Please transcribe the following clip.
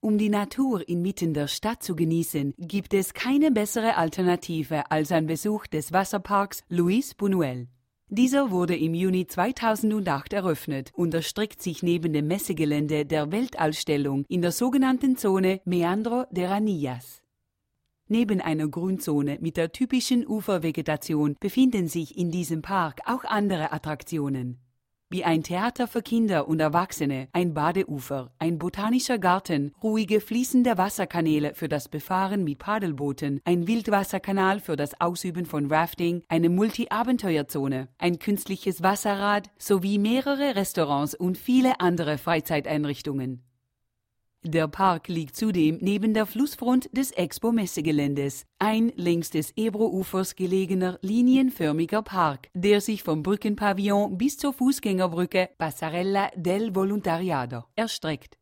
Um die Natur inmitten der Stadt zu genießen, gibt es keine bessere Alternative als ein Besuch des Wasserparks Luis Buñuel. Dieser wurde im Juni 2008 eröffnet und erstreckt sich neben dem Messegelände der Weltausstellung in der sogenannten Zone Meandro de Ranillas. Neben einer Grünzone mit der typischen Ufervegetation befinden sich in diesem Park auch andere Attraktionen. Wie ein Theater für Kinder und Erwachsene, ein Badeufer, ein botanischer Garten, ruhige fließende Wasserkanäle für das Befahren mit Paddelbooten, ein Wildwasserkanal für das Ausüben von Rafting, eine Multi-Abenteuerzone, ein künstliches Wasserrad sowie mehrere Restaurants und viele andere Freizeiteinrichtungen. Der Park liegt zudem neben der Flussfront des Expo-Messegeländes, ein längs des Ebro-Ufers gelegener linienförmiger Park, der sich vom Brückenpavillon bis zur Fußgängerbrücke Passarella del Volontariado erstreckt.